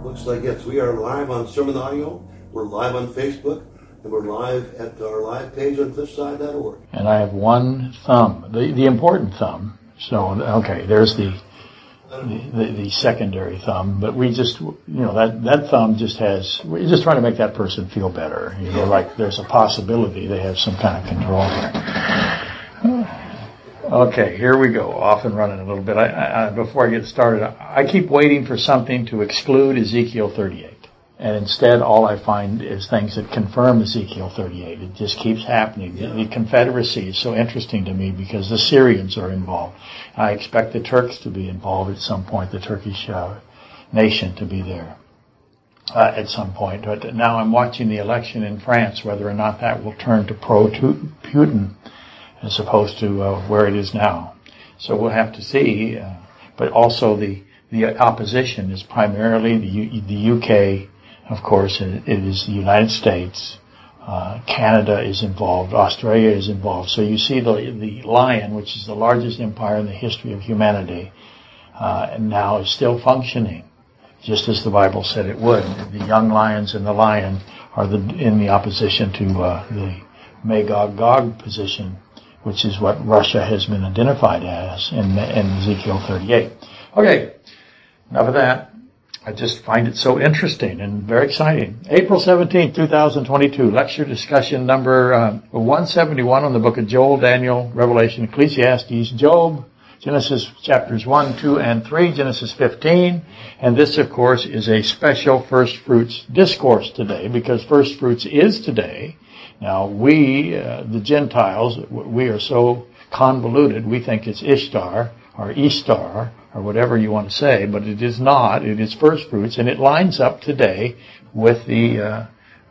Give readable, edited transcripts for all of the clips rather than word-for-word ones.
Looks like, yes, we are live on Sermon Audio. We're live on Facebook. And we're live at our live page on cliffside.org. And I have one thumb, the important thumb. So, okay, there's the secondary thumb. But we just, that thumb just has, we're just trying to make that person feel better. Like there's a possibility they have some kind of control here. Okay, here we go. Off and running a little bit. Before I get started, I keep waiting for something to exclude Ezekiel 38. And instead, all I find is things that confirm Ezekiel 38. It just keeps happening. The Confederacy is so interesting to me because the Syrians are involved. I expect the Turks to be involved at some point, the Turkish nation to be there at some point. But now I'm watching the election in France, whether or not that will turn to pro-Putin as opposed to where it is now. So we'll have to see. But also the opposition is primarily the UK. Of course, it is the United States. Canada is involved. Australia is involved. So you see the lion, which is the largest empire in the history of humanity, and now is still functioning, just as the Bible said it would. The young lions and the lion are in the opposition to the Magog-Gog position, which is what Russia has been identified as in Ezekiel 38. Okay, enough of that. I just find it so interesting and very exciting. April 17, 2022, lecture discussion number 171 on the book of Joel, Daniel, Revelation, Ecclesiastes, Job, Genesis chapters 1, 2, and 3, Genesis 15. And this, of course, is a special first fruits discourse today because first fruits is today. Now, we, the Gentiles, we are so convoluted, we think it's Ishtar or Ishtar, or whatever you want to say, but it is not. It is first fruits, and it lines up today with the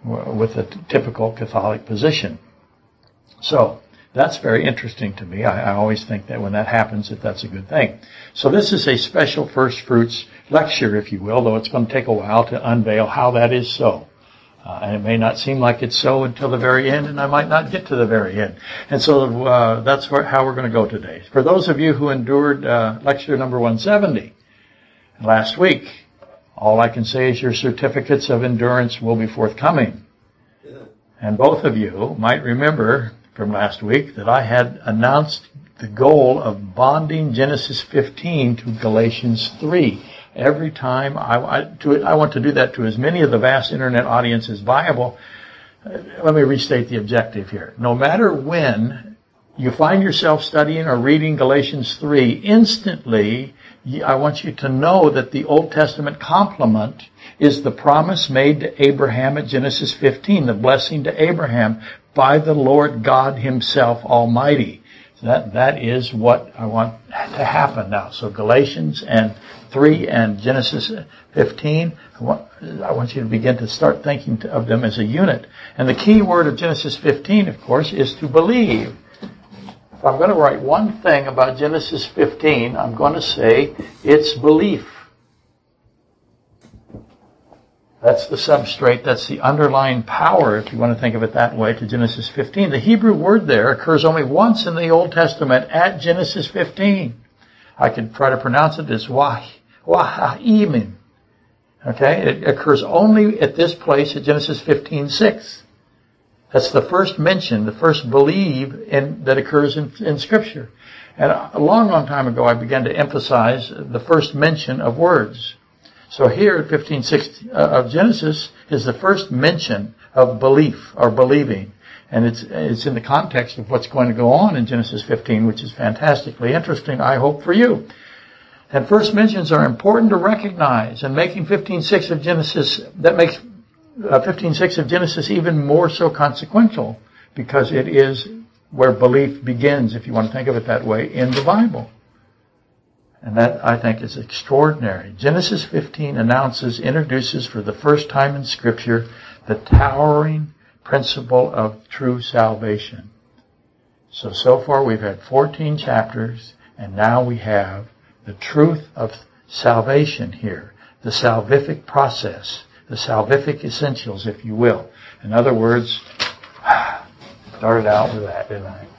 typical Catholic position. So that's very interesting to me. I always think that when that happens, that's a good thing. So this is a special first fruits lecture, if you will, though it's going to take a while to unveil how that is so. And it may not seem like it's so until the very end, and I might not get to the very end. And so that's how we're going to go today. For those of you who endured lecture number 170 last week, all I can say is your certificates of endurance will be forthcoming. And both of you might remember from last week that I had announced the goal of bonding Genesis 15 to Galatians 3. Every time I want to do that to as many of the vast internet audience as viable. Let me restate the objective here. No matter when you find yourself studying or reading Galatians 3, instantly I want you to know that the Old Testament complement is the promise made to Abraham at Genesis 15, the blessing to Abraham by the Lord God Himself Almighty. That is what I want to happen now. So Galatians and 3 and Genesis 15, I want you to begin to start thinking of them as a unit. And the key word of Genesis 15, of course, is to believe. If I'm going to write one thing about Genesis 15, I'm going to say it's belief. That's the substrate, that's the underlying power, if you want to think of it that way, to Genesis 15. The Hebrew word there occurs only once in the Old Testament at Genesis 15. I could try to pronounce it as Waha'imin. Okay? It occurs only at this place at Genesis 15:6. That's the first mention, the first believe that occurs in Scripture. And a long, long time ago, I began to emphasize the first mention of words. So here at 15:6 of Genesis is the first mention of belief or believing. And it's in the context of what's going to go on in Genesis 15, which is fantastically interesting, I hope, for you. And first mentions are important to recognize, and making 15:6 of Genesis, that makes 15:6 of Genesis even more so consequential, because it is where belief begins, if you want to think of it that way, in the Bible. And that, I think, is extraordinary. Genesis 15 introduces for the first time in Scripture the towering principle of true salvation. So far we've had 14 chapters, and now we have the truth of salvation here, the salvific process, the salvific essentials, if you will. In other words, started out with that, didn't I?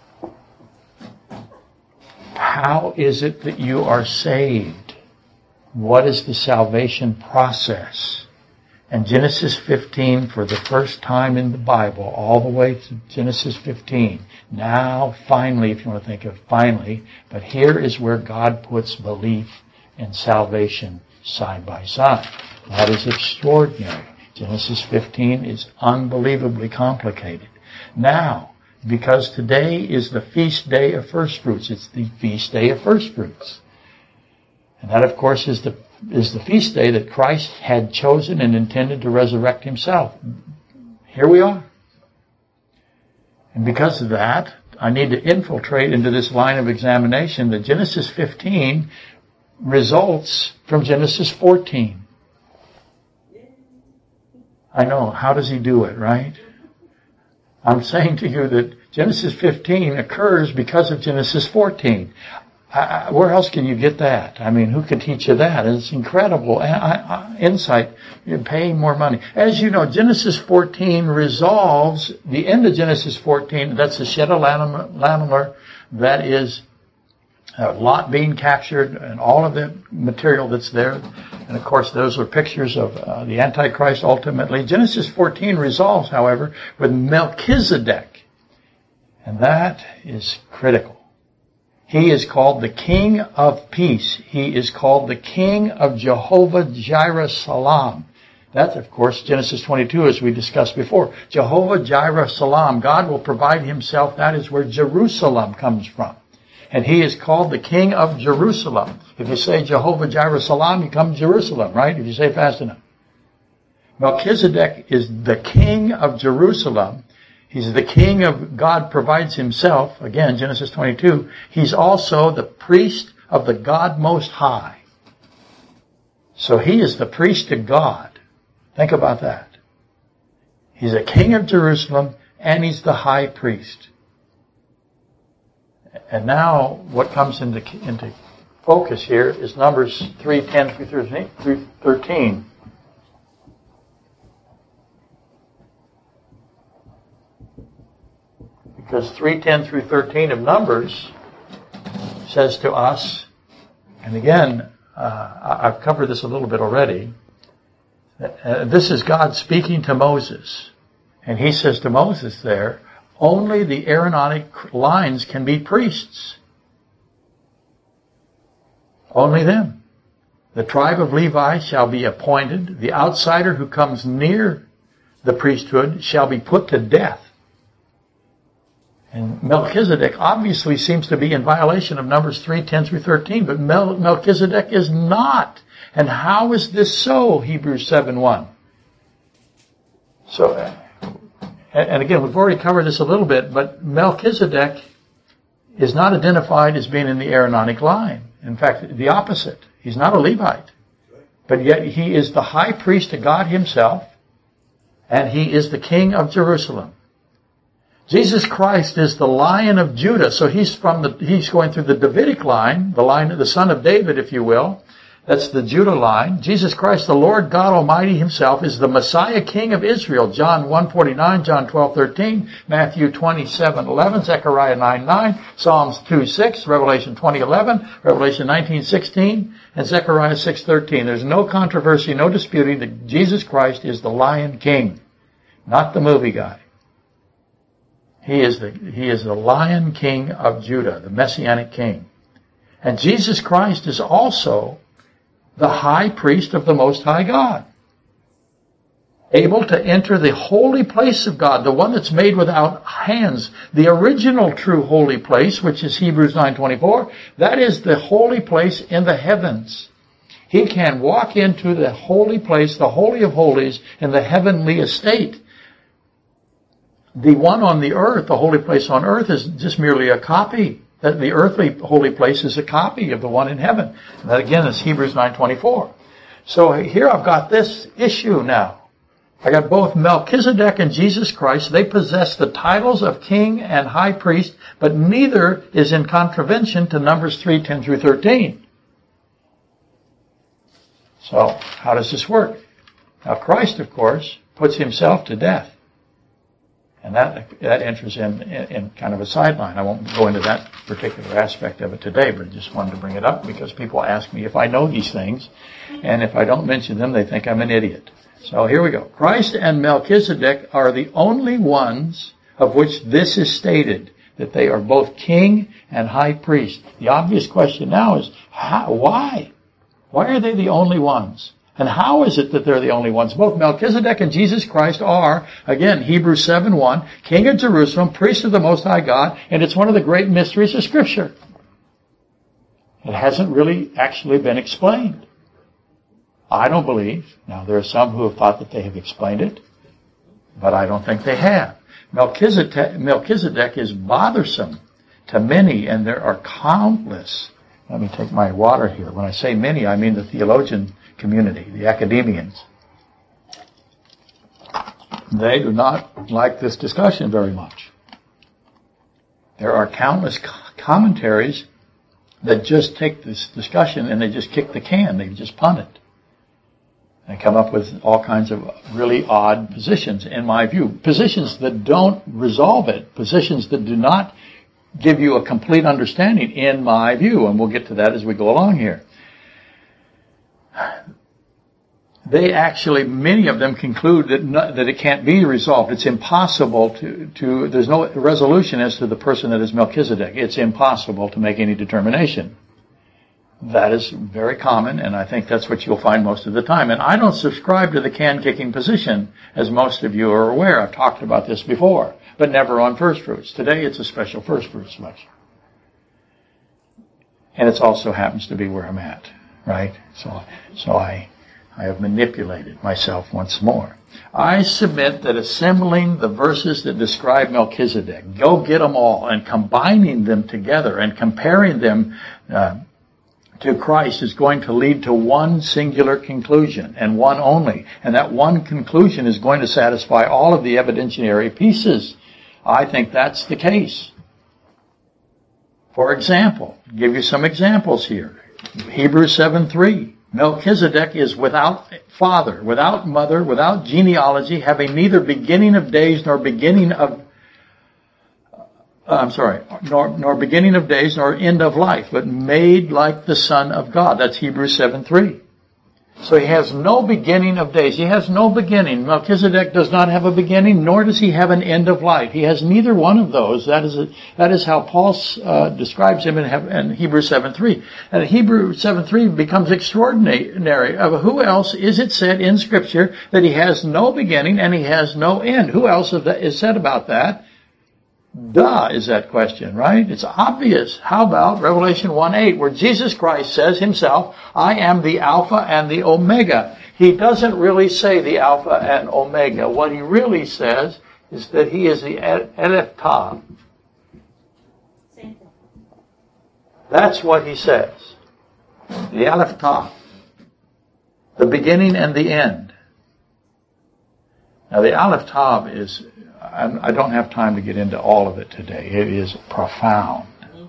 How is it that you are saved? what is the salvation process? And Genesis 15, for the first time in the Bible, all the way to Genesis 15. Now, finally, if you want to think of finally, but here is where God puts belief and salvation side by side. That is extraordinary. Genesis 15 is unbelievably complicated. Now, because today is the feast day of first fruits. It's the feast day of first fruits. And that, of course, is the feast day that Christ had chosen and intended to resurrect himself. Here we are. And because of that, I need to infiltrate into this line of examination that Genesis 15 results from Genesis 14. I know, how does he do it, right? I'm saying to you that Genesis 15 occurs because of Genesis 14. Where else can you get that? I mean, who can teach you that? It's incredible insight. You're paying more money. As you know, Genesis 14 resolves the end of Genesis 14. That's the Chedorlaomer. That is Lot being captured and all of the material that's there. And of course, those are pictures of the Antichrist ultimately. Genesis 14 resolves, however, with Melchizedek. And that is critical. He is called the King of Peace. He is called the King of Jehovah Jireh Salam. That's, of course, Genesis 22, as we discussed before. Jehovah Jireh Salam. God will provide himself. That is where Jerusalem comes from. And he is called the King of Jerusalem. If you say Jehovah Jireh Salam, you come Jerusalem, right? If you say it fast enough. Melchizedek is the King of Jerusalem. He's the king of God provides himself. Again, Genesis 22. He's also the priest of the God Most High. So he is the priest to God. Think about that. He's a king of Jerusalem and he's the high priest. And now what comes into focus here is Numbers 3:10 through 13. Because 3:10 through 13 of Numbers says to us, and again, I've covered this a little bit already, this is God speaking to Moses. And he says to Moses there, only the Aaronic lines can be priests. Only them. The tribe of Levi shall be appointed. The outsider who comes near the priesthood shall be put to death. And Melchizedek obviously seems to be in violation of Numbers 3:10 through 13, but Melchizedek is not. And how is this so? Hebrews 7:1. So, and again, we've already covered this a little bit, but Melchizedek is not identified as being in the Aaronic line. In fact, the opposite. He's not a Levite. But yet he is the high priest to God himself, and he is the King of Jerusalem. Jesus Christ is the Lion of Judah, so he's going through the Davidic line, the line of the son of David, if you will. That's the Judah line. Jesus Christ, the Lord God Almighty himself, is the Messiah King of Israel. John 1:49, John 12:13, Matthew 27:11, Zechariah 9:9, Psalms 2:6, Revelation 20:11, Revelation 19:16, and Zechariah 6:13. There's no controversy, no disputing that Jesus Christ is the Lion King, not the movie guy. He is the Lion King of Judah, the Messianic King. And Jesus Christ is also the high priest of the Most High God, able to enter the holy place of God, the one that's made without hands, the original true holy place, which is Hebrews 9:24. That is the holy place in the heavens. He can walk into the holy place, the Holy of Holies, in the heavenly estate. The one on the earth, the holy place on earth, is just merely a copy. That the earthly holy place is a copy of the one in heaven. And that again is Hebrews 9:24. So here I've got this issue now. I got both Melchizedek and Jesus Christ. They possess the titles of king and high priest, but neither is in contravention to Numbers 3:10 through 13. So how does this work? Now Christ, of course, puts himself to death. And that enters in kind of a sideline. I won't go into that particular aspect of it today, but I just wanted to bring it up because people ask me if I know these things, and if I don't mention them, they think I'm an idiot. So here we go. Christ and Melchizedek are the only ones of which this is stated, that they are both king and high priest. The obvious question now is, why? Why are they the only ones? And how is it that they're the only ones? Both Melchizedek and Jesus Christ are, again, Hebrews 7:1, King of Jerusalem, priest of the Most High God, and it's one of the great mysteries of Scripture. It hasn't really actually been explained. I don't believe. Now, there are some who have thought that they have explained it, but I don't think they have. Melchizedek is bothersome to many, and there are countless. Let me take my water here. When I say many, I mean the theologian community, the academians. They do not like this discussion very much. There are countless commentaries that just take this discussion and they just kick the can. They just punt it. They come up with all kinds of really odd positions, in my view. Positions that don't resolve it. Positions that do not give you a complete understanding, in my view. And we'll get to that as we go along here. They actually, many of them conclude that it can't be resolved. It's impossible to, there's no resolution as to the person that is Melchizedek. It's impossible to make any determination. That is very common, and I think that's what you'll find most of the time. And I don't subscribe to the can-kicking position, as most of you are aware. I've talked about this before, but never on first fruits. Today it's a special first fruits lecture. And it also happens to be where I'm at, right? So I have manipulated myself once more. I submit that assembling the verses that describe Melchizedek, go get them all, and combining them together and comparing them to Christ is going to lead to one singular conclusion, and one only. And that one conclusion is going to satisfy all of the evidentiary pieces. I think that's the case. For example, I'll give you some examples here. Hebrews 7:3. Melchizedek is without father, without mother, without genealogy, having neither beginning of days nor beginning of nor beginning of days nor end of life, but made like the Son of God. That's Hebrews 7:3. So he has no beginning of days. He has no beginning. Melchizedek does not have a beginning, nor does he have an end of life. He has neither one of those. That is how Paul describes him in Hebrews 7:3. And Hebrews 7:3 becomes extraordinary. Of who else is it said in Scripture that he has no beginning and he has no end? Who else is said about that? Duh is that question, right? It's obvious. How about Revelation 1:8, where Jesus Christ says himself, I am the Alpha and the Omega. He doesn't really say the Alpha and Omega. What he really says is that he is the Aleph Tav. That's what he says. The Aleph Tav. The beginning and the end. Now the Aleph Tav is, I don't have time to get into all of it today. It is profound.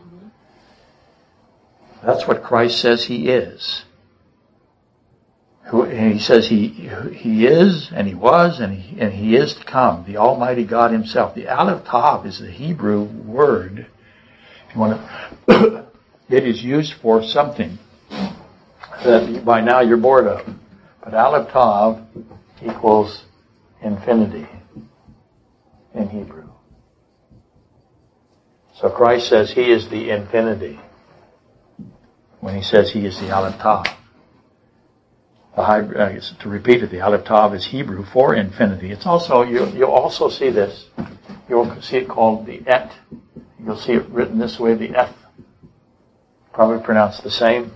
That's what Christ says he is. And he says he is, and he was, and he is to come. The Almighty God himself. The Aleph Tav is the Hebrew word. If you want to, it is used for something that by now you're bored of. But Aleph Tav equals infinity in Hebrew. So Christ says he is the infinity when he says he is the Aleph Tav. To repeat it, the Aleph Tav is Hebrew for infinity. It's also, you'll also see this. You'll see it called the Et. You'll see it written this way, the Eth. Probably pronounced the same.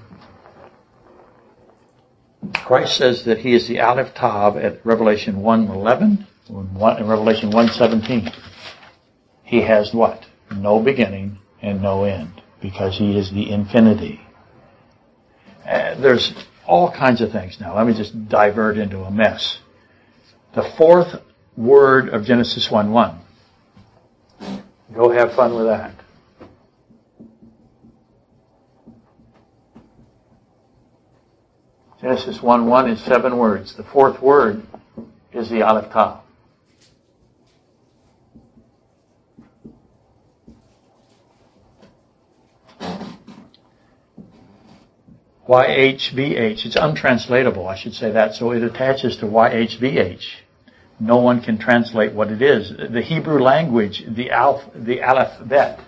Christ says that he is the Aleph Tav at Revelation 1:11. In Revelation 1:17, he has what? No beginning and no end, because he is the infinity. There's all kinds of things now. Let me just divert into a mess. The fourth word of Genesis 1:1. Go have fun with that. Genesis 1:1 is 7 words. The fourth word is the Aleph Tav. YHVH. It's untranslatable, I should say that. So it attaches to YHVH. No one can translate what it is. The Hebrew language, the alphabet.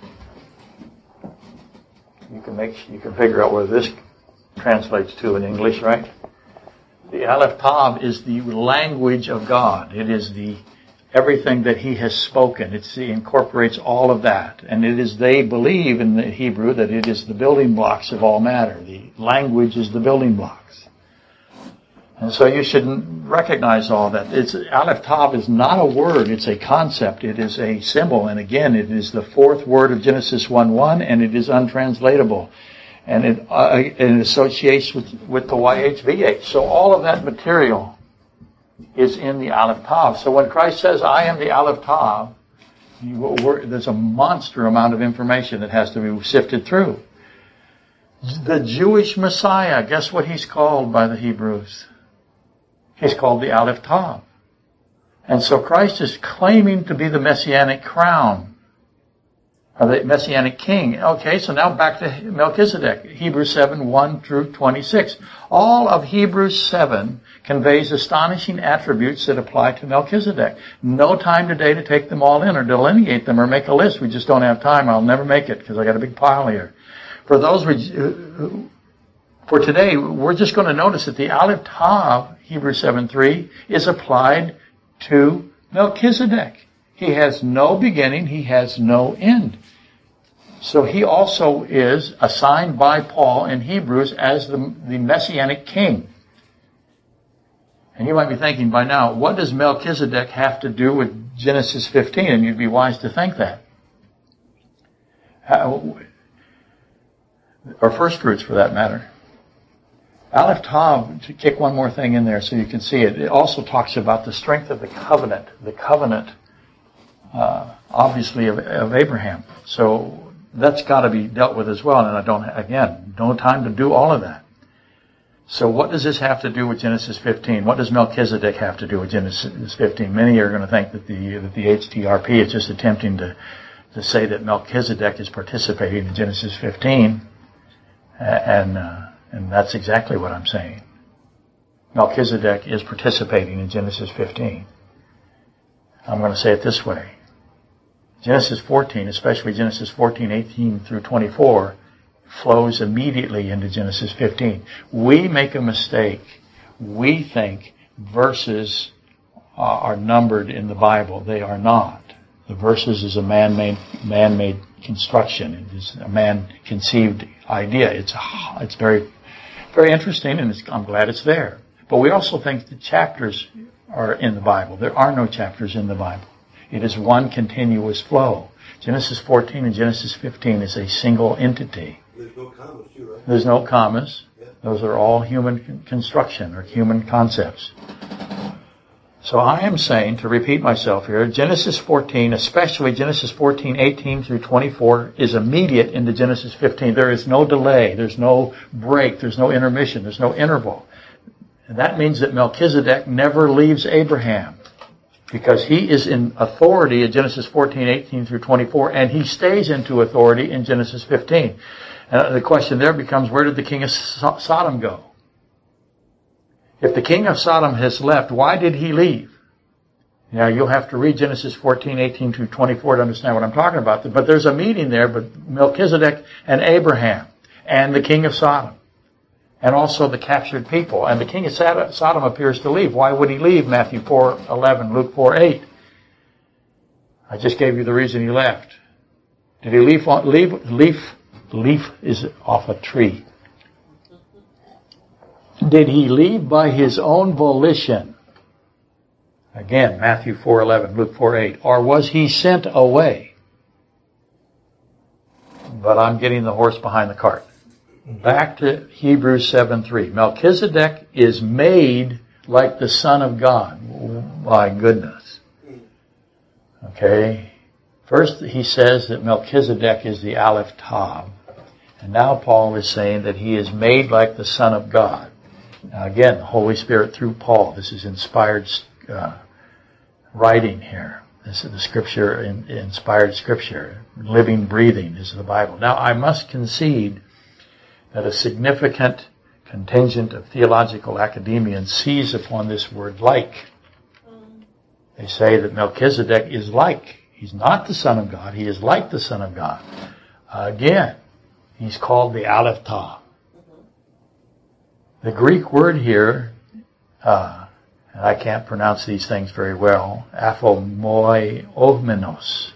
You can figure out where this translates to in English, right? The Aleph Tav is the language of God. It is everything that He has spoken. It incorporates all of that. And they believe in the Hebrew that it is the building blocks of all matter. The language is the building blocks. And so you should recognize all that. Aleph Tav is not a word, it's a concept, it is a symbol. And again, it is the fourth word of Genesis 1:1, and it is untranslatable. And it associates with the YHVH. So all of that material is in the Aleph Tav. So when Christ says, I am the Aleph Tav, there's a monster amount of information that has to be sifted through. The Jewish Messiah, guess what he's called by the Hebrews? He's called the Aleph Tav. And so Christ is claiming to be the Messianic crown, or the Messianic king. Okay, so now back to Melchizedek, Hebrews 7:1-26. All of Hebrews 7 conveys astonishing attributes that apply to Melchizedek. No time today to take them all in or delineate them or make a list. We just don't have time. I'll never make it because I got a big pile here. For today, we're just going to notice that the Aleph Tav, Hebrews 7:3, is applied to Melchizedek. He has no beginning, he has no end. So he also is assigned by Paul in Hebrews as the Messianic king. And you might be thinking by now, what does Melchizedek have to do with Genesis 15? And you'd be wise to think that. Or first fruits, for that matter. Aleph Tav, to kick one more thing in there so you can see it, it also talks about the strength of the covenant obviously of Abraham. So that's got to be dealt with as well. And no time to do all of that. So what does this have to do with Genesis 15? What does Melchizedek have to do with Genesis 15? Many are going to think that the HTRP is just attempting to say that Melchizedek is participating in Genesis 15, and that's exactly what I'm saying. Melchizedek is participating in Genesis 15. I'm going to say it this way. Genesis 14, especially Genesis 14:18-24, flows immediately into Genesis 15. We make a mistake. We think verses are numbered in the Bible. They are not. The verses is a man-made construction. It is a man-conceived idea. It's very, very interesting, and I'm glad it's there. But we also think the chapters are in the Bible. There are no chapters in the Bible. It is one continuous flow. Genesis 14 and Genesis 15 is a single entity. There's no commas too, right? There's no commas. Yeah. Those are all human construction or human concepts. So I am saying, to repeat myself here, Genesis 14, especially Genesis 14:18-24, is immediate into Genesis 15. There is no delay. There's no break. There's no intermission. There's no interval. And that means that Melchizedek never leaves Abraham, because he is in authority in Genesis 14:18-24, and he stays into authority in Genesis 15. And the question there becomes, where did the king of Sodom go? If the king of Sodom has left, why did he leave? Now, you'll have to read Genesis 14:18-24 to understand what I'm talking about. But there's a meeting there, but Melchizedek and Abraham and the king of Sodom, and also the captured people. And the king of Sodom appears to leave. Why would he leave? Matthew 4:11, Luke 4:8. I just gave you the reason he left. Did he leaf is off a tree. Did he leave by his own volition? Again, Matthew 4:11, Luke 4:8. Or was he sent away? But I'm getting the horse behind the cart. Back to Hebrews 7:3. Melchizedek is made like the Son of God. Oh, my goodness. Okay. First he says that Melchizedek is the Aleph Tav. And now Paul is saying that he is made like the Son of God. Now again, the Holy Spirit through Paul. This is inspired writing here. This is the Scripture, inspired Scripture. Living, breathing is the Bible. Now I must concede that a significant contingent of theological academia seize upon this word like. They say that Melchizedek is like. He's not the Son of God. He is like the Son of God. Again, he's called the Aleph Tav. The Greek word here, and I can't pronounce these things very well, aphomoioumenos.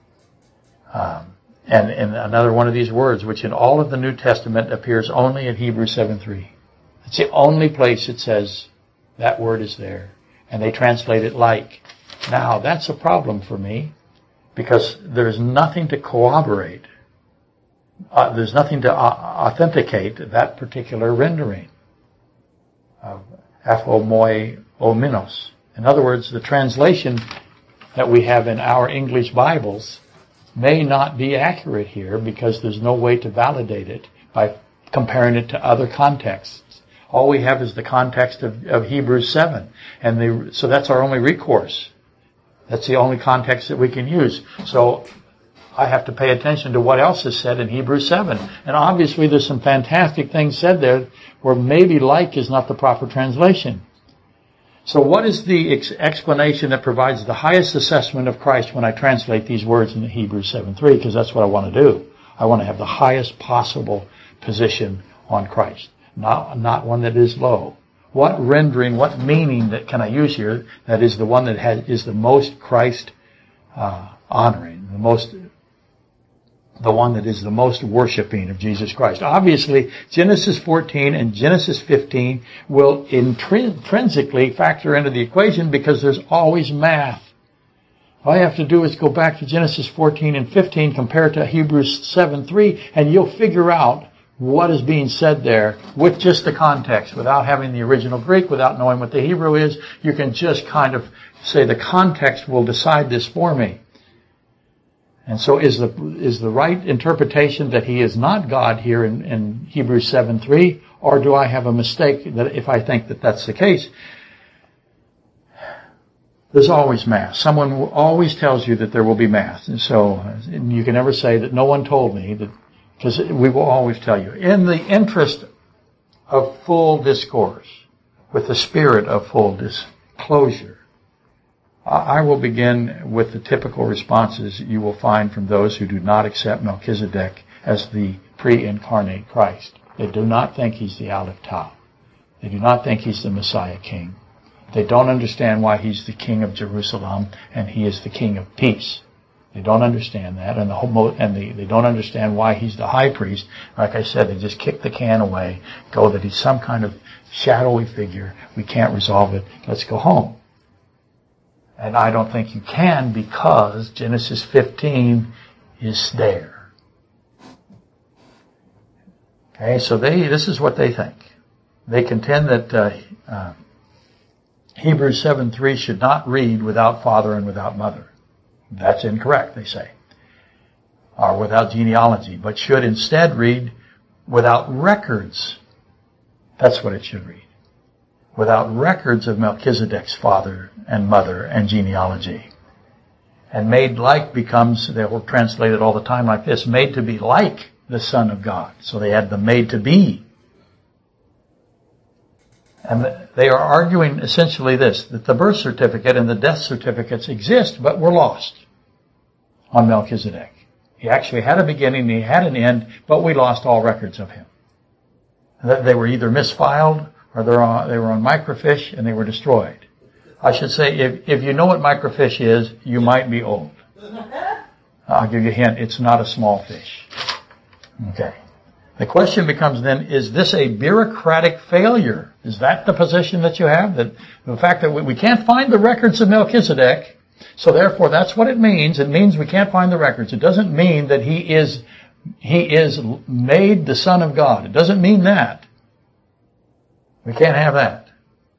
And another one of these words, which in all of the New Testament appears only in Hebrews 7:3. It's the only place it says that word is there. And they translate it like. Now, that's a problem for me, because there's nothing to corroborate. There's nothing to authenticate that particular rendering of aphomoioumenos. In other words, the translation that we have in our English Bibles may not be accurate here, because there's no way to validate it by comparing it to other contexts. All we have is the context of Hebrews 7. So that's our only recourse. That's the only context that we can use. So I have to pay attention to what else is said in Hebrews 7. And obviously there's some fantastic things said there where maybe like is not the proper translation. So what is the explanation that provides the highest assessment of Christ when I translate these words in Hebrews 7:3? Because that's what I want to do. I want to have the highest possible position on Christ, not one that is low. What rendering, what meaning that can I use here that is the one that is the most Christ honoring, the one that is the most worshiping of Jesus Christ? Obviously, Genesis 14 and Genesis 15 will intrinsically factor into the equation, because there's always math. All you have to do is go back to Genesis 14 and 15, compare it to Hebrews 7:3, and you'll figure out what is being said there with just the context, without having the original Greek, without knowing what the Hebrew is. You can just kind of say the context will decide this for me. And so is the right interpretation that he is not God here in Hebrews 7:3, or do I have a mistake that if I think that that's the case? There's always math. Someone always tells you that there will be math. And so you can never say that no one told me, that, because we will always tell you. In the interest of full discourse, with the spirit of full disclosure, I will begin with the typical responses you will find from those who do not accept Melchizedek as the pre-incarnate Christ. They do not think he's the Aleph Tav. They do not think he's the Messiah King. They don't understand why he's the King of Jerusalem and he is the King of Peace. They don't understand that, and they don't understand why he's the high priest. Like I said, they just kick the can away, go that he's some kind of shadowy figure. We can't resolve it. Let's go home. And I don't think you can, because Genesis 15 is there. Okay, so this is what they think. They contend that Hebrews 7:3 should not read without father and without mother. That's incorrect, they say. Or without genealogy, but should instead read without records. That's what it should read. Without records of Melchizedek's father and mother and genealogy. And made like becomes, they will translate it all the time like this, made to be like the Son of God. So they add the made to be. And they are arguing essentially this, that the birth certificate and the death certificates exist, but were lost on Melchizedek. He actually had a beginning, he had an end, but we lost all records of him. They were either misfiled, or they were on microfiche, and they were destroyed. I should say, if you know what microfiche is, you might be old. I'll give you a hint, it's not a small fish. Okay. The question becomes then, is this a bureaucratic failure? Is that the position that you have? That the fact that we can't find the records of Melchizedek, so therefore that's what it means. It means we can't find the records. It doesn't mean that he is made the Son of God. It doesn't mean that. We can't have that.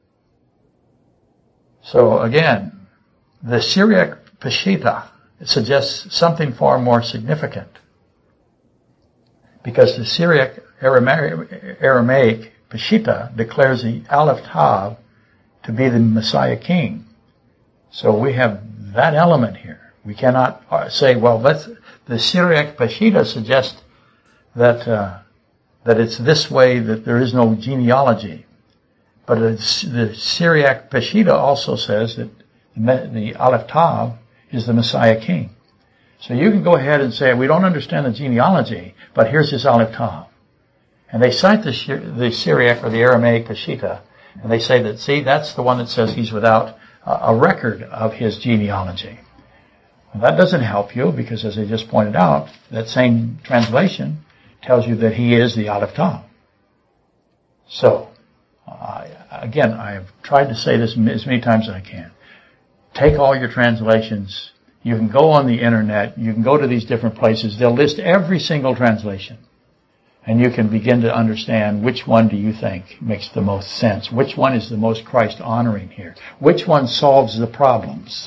So again, the Syriac Peshitta suggests something far more significant. Because the Syriac Aramaic Peshitta declares the Aleph Tav to be the Messiah King. So we have that element here. We cannot say, well, the Syriac Peshitta suggests that that it's this way, that there is no genealogy. But the Syriac Peshitta also says that the Aleph Tav is the Messiah King. So you can go ahead and say, we don't understand the genealogy, but here's his Aleph Tav. And they cite the Syriac or the Aramaic Peshitta, and they say that, see, that's the one that says he's without a record of his genealogy. Well, that doesn't help you, because as I just pointed out, that same translation tells you that he is the Aleph Tav. So, again, I have tried to say this as many times as I can. Take all your translations. You can go on the internet. You can go to these different places. They'll list every single translation. And you can begin to understand which one do you think makes the most sense. Which one is the most Christ-honoring here. Which one solves the problems.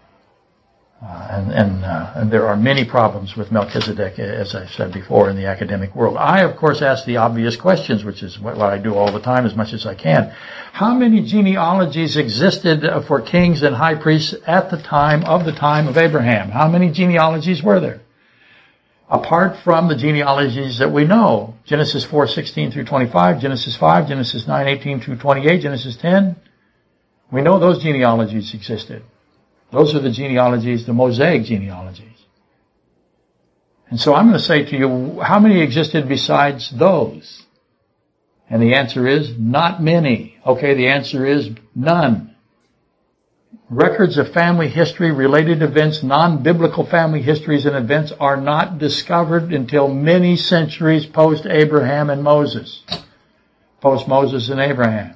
And there are many problems with Melchizedek, as I've said before, in the academic world. I, of course, ask the obvious questions, which is what I do all the time as much as I can. How many genealogies existed for kings and high priests at the time of Abraham? How many genealogies were there? Apart from the genealogies that we know, Genesis 4:16 through 25, Genesis 5, Genesis 9:18 through 28, Genesis 10, we know those genealogies existed. Those are the genealogies, the Mosaic genealogies. And so I'm going to say to you, how many existed besides those? And the answer is not many. Okay, the answer is none. Records of family history, related events, non-biblical family histories and events are not discovered until many centuries post-Abraham and Moses. Post-Moses and Abraham.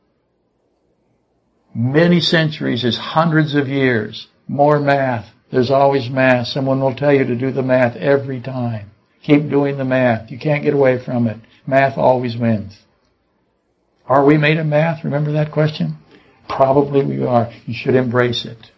Many centuries is hundreds of years. More math. There's always math. Someone will tell you to do the math every time. Keep doing the math. You can't get away from it. Math always wins. Are we made of math? Remember that question? Probably we are. You should embrace it.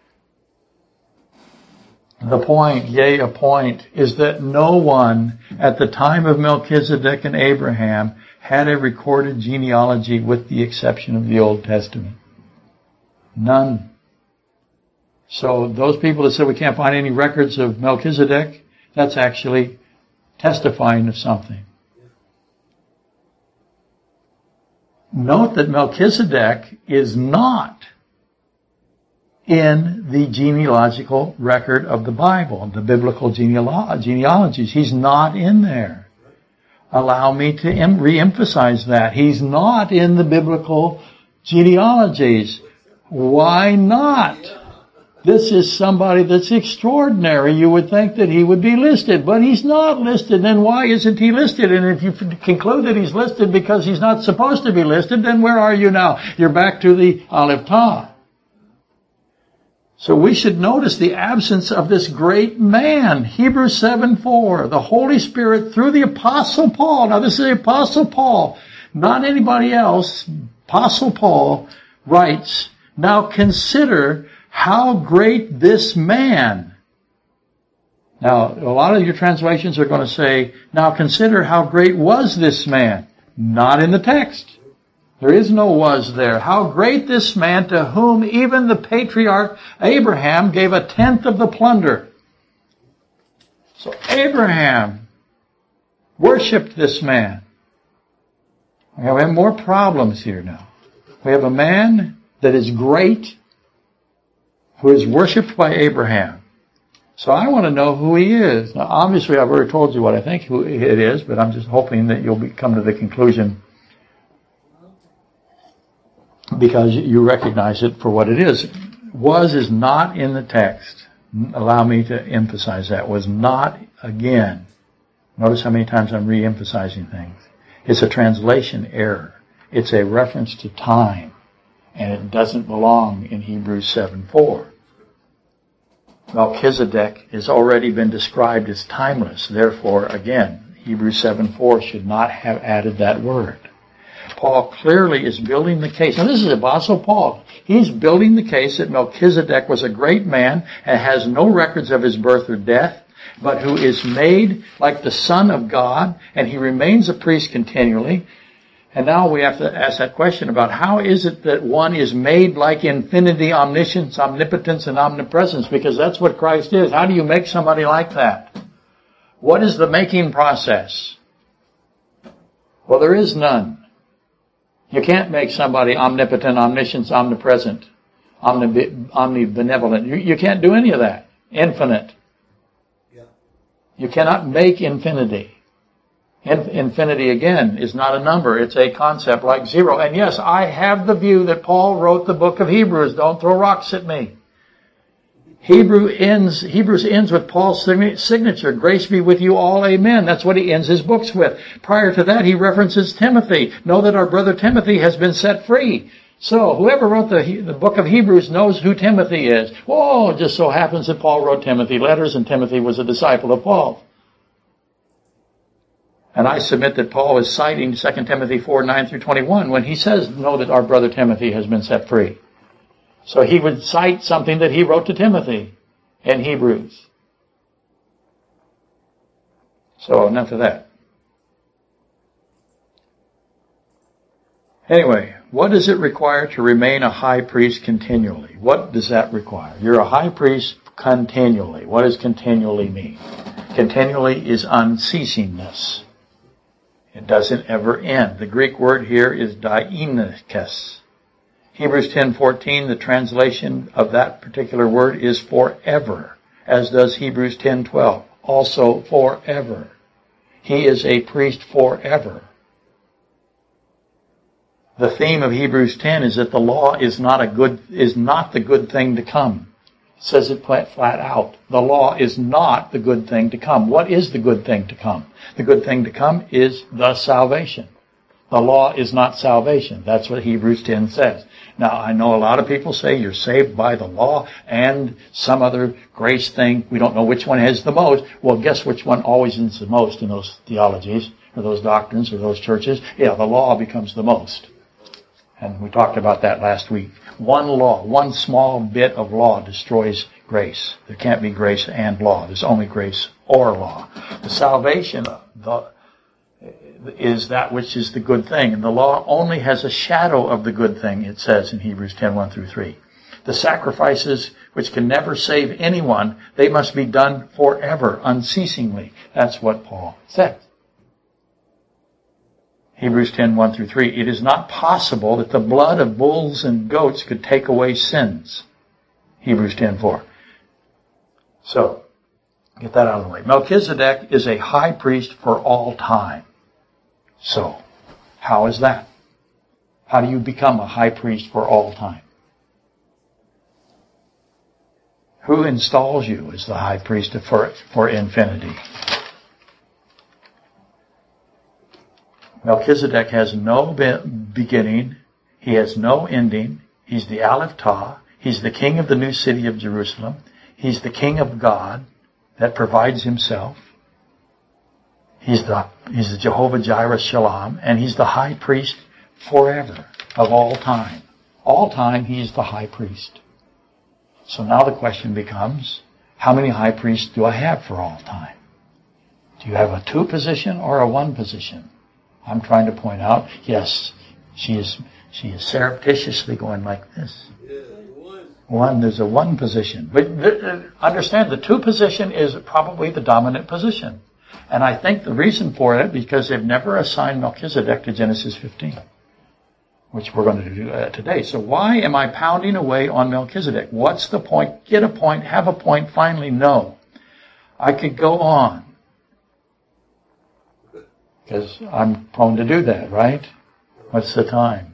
The point, yea, a point, is that no one at the time of Melchizedek and Abraham had a recorded genealogy with the exception of the Old Testament. None. So those people that said we can't find any records of Melchizedek, that's actually testifying of something. Note that Melchizedek is not in the genealogical record of the Bible, the biblical genealogies. He's not in there. Allow me to re-emphasize that. He's not in the biblical genealogies. Why not? This is somebody that's extraordinary. You would think that he would be listed, but he's not listed. Then why isn't he listed? And if you conclude that he's listed because he's not supposed to be listed, then where are you now? You're back to the Aleph Tav. So we should notice the absence of this great man. Hebrews 7:4, the Holy Spirit through the Apostle Paul. Now this is the Apostle Paul, not anybody else. Apostle Paul writes, now consider how great this man. Now, a lot of your translations are going to say, now consider how great was this man. Not in the text. There is no was there. How great this man, to whom even the patriarch Abraham gave a tenth of the plunder. So Abraham worshipped this man. We have more problems here now. We have a man that is great, who is worshipped by Abraham. So I want to know who he is. Now, obviously, I've already told you what I think who it is, but I'm just hoping that you'll come to the conclusion because you recognize it for what it is. Was is not in the text. Allow me to emphasize that. Was not, again. Notice how many times I'm re-emphasizing things. It's a translation error. It's a reference to time. And it doesn't belong in Hebrews 7:4. Melchizedek has already been described as timeless. Therefore, again, Hebrews 7:4 should not have added that word. Paul clearly is building the case. Now, this is Apostle Paul. He's building the case that Melchizedek was a great man and has no records of his birth or death, but who is made like the Son of God, and he remains a priest continually. And now we have to ask that question about how is it that one is made like infinity, omniscience, omnipotence, and omnipresence? Because that's what Christ is. How do you make somebody like that? What is the making process? Well, there is none. You can't make somebody omnipotent, omniscient, omnipresent, omnibenevolent. You can't do any of that. Infinite. Yeah. You cannot make infinity. Infinity, again, is not a number. It's a concept like zero. And yes, I have the view that Paul wrote the book of Hebrews. Don't throw rocks at me. Hebrews ends with Paul's signature. Grace be with you all, amen. That's what he ends his books with. Prior to that, he references Timothy. Know that our brother Timothy has been set free. So, whoever wrote the book of Hebrews knows who Timothy is. Oh, it just so happens that Paul wrote Timothy letters, and Timothy was a disciple of Paul. And I submit that Paul is citing 2 Timothy 4:9-21 when he says, know that our brother Timothy has been set free. So he would cite something that he wrote to Timothy in Hebrews. So enough of that. Anyway, what does it require to remain a high priest continually? What does that require? You're a high priest continually. What does continually mean? Continually is unceasingness. It doesn't ever end. The Greek word here is dianikos. Hebrews 10:14, the translation of that particular word is forever, as does Hebrews 10:12, also forever. He is a priest forever. The theme of Hebrews 10 is that the law is not the good thing to come. It says it flat out. The law is not the good thing to come. What is the good thing to come? The good thing to come is the salvation. The law is not salvation. That's what Hebrews 10 says. Now, I know a lot of people say you're saved by the law and some other grace thing. We don't know which one has the most. Well, guess which one always is the most in those theologies or those doctrines or those churches? Yeah, the law becomes the most. And we talked about that last week. One law, one small bit of law destroys grace. There can't be grace and law. There's only grace or law. The salvation is that which is the good thing. And the law only has a shadow of the good thing, it says in Hebrews 10:1-3. The sacrifices which can never save anyone, they must be done forever, unceasingly. That's what Paul said. Hebrews 10:1-3. It is not possible that the blood of bulls and goats could take away sins. Hebrews 10:4. So, get that out of the way. Melchizedek is a high priest for all time. So, how is that? How do you become a high priest for all time? Who installs you as the high priest for infinity? Melchizedek has no beginning. He has no ending. He's the Aleph Tah. He's the king of the new city of Jerusalem. He's the king of God that provides himself. He's the Jehovah Jireh Shalom, and he's the high priest forever of all time. All time, he's the high priest. So now the question becomes, how many high priests do I have for all time? Do you have a 2 position or a 1 position? I'm trying to point out, yes, she is surreptitiously going like this. There's a 1 position. But understand, the 2 position is probably the dominant position. And I think the reason for it, because they've never assigned Melchizedek to Genesis 15, which we're going to do today. So why am I pounding away on Melchizedek? What's the point? Get a point, have a point, finally, no. I could go on, because I'm prone to do that, right? What's the time?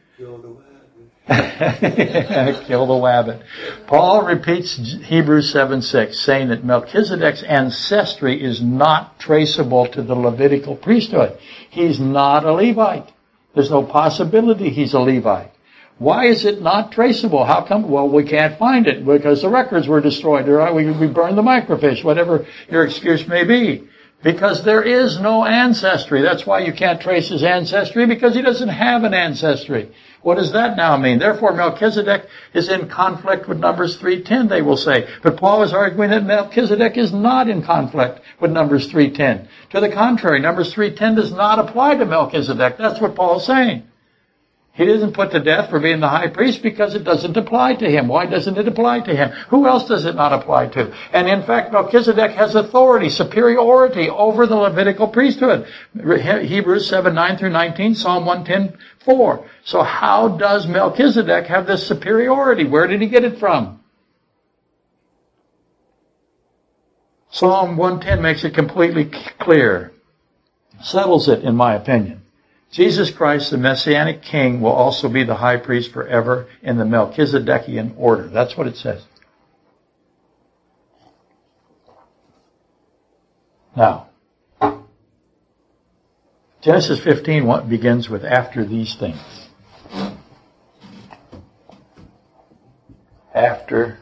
Kill the wabbit. Paul repeats Hebrews 7:6, saying that Melchizedek's ancestry is not traceable to the Levitical priesthood. He's not a Levite. There's no possibility he's a Levite. Why is it not traceable? How come? Well, we can't find it because the records were destroyed. We burned the microfiche, whatever your excuse may be. Because there is no ancestry. That's why you can't trace his ancestry, because he doesn't have an ancestry. What does that now mean? Therefore, Melchizedek is in conflict with Numbers 3:10, they will say. But Paul is arguing that Melchizedek is not in conflict with Numbers 3:10. To the contrary, Numbers 3:10 does not apply to Melchizedek. That's what Paul's saying. He isn't put to death for being the high priest because it doesn't apply to him. Why doesn't it apply to him? Who else does it not apply to? And in fact, Melchizedek has authority, superiority over the Levitical priesthood. Hebrews 7:9 through 19, Psalm 110:4. So how does Melchizedek have this superiority? Where did he get it from? Psalm 110 makes it completely clear. Settles it, in my opinion. Jesus Christ, the Messianic King, will also be the high priest forever in the Melchizedekian order. That's what it says. Now, Genesis 15 begins with after these things. After